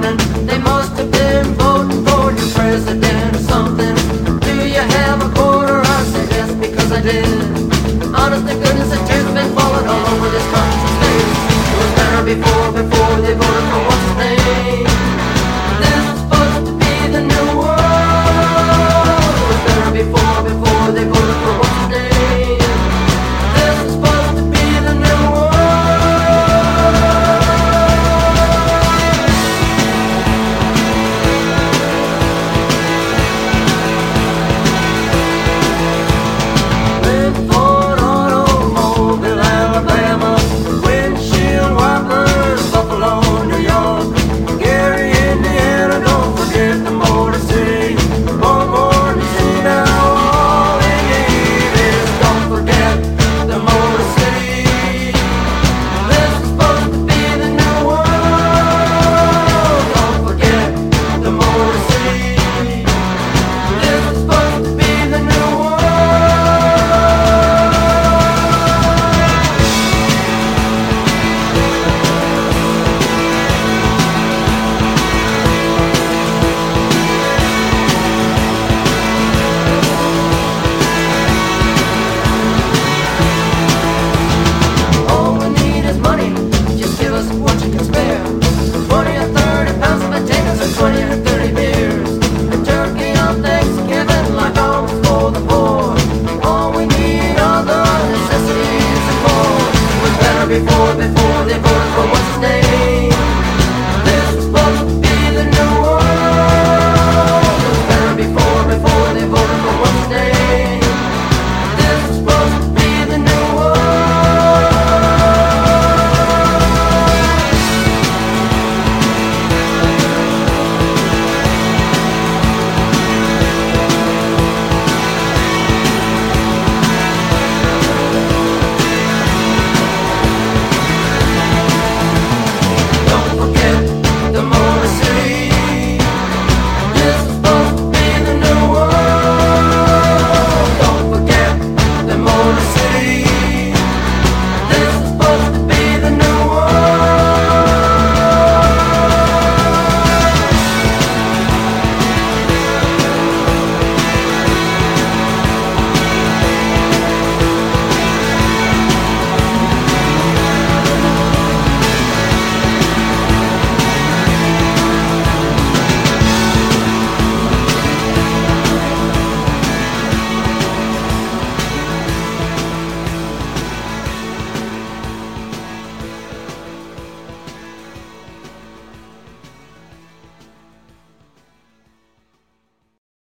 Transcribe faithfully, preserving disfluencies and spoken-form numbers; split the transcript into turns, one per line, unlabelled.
morning. They must have been voting for your president or something. Do you have a quarter? I said yes because I did. Honest to goodness, the tears been falling all over this country's face. It was better before, before they voted for what's his name. This is supposed to be the new world. It was better before, before they voted for what's his name. This is supposed to be the new world. Ford Automobile, Alabama, windshield wipers, Buffalo, New York, Gary, Indiana, don't forget the Motor City, Beaumont, you see now, all they need is don't forget the Motor City. This is supposed to be the new world, don't forget the Motor City. This is supposed to be the new world. All we need is money, just give us what you can spare. Twenty or thirty pounds of potatoes and twenty or thirty beers. A turkey on Thanksgiving like always for the poor. All we need are the necessities and more. It was better before, before they voted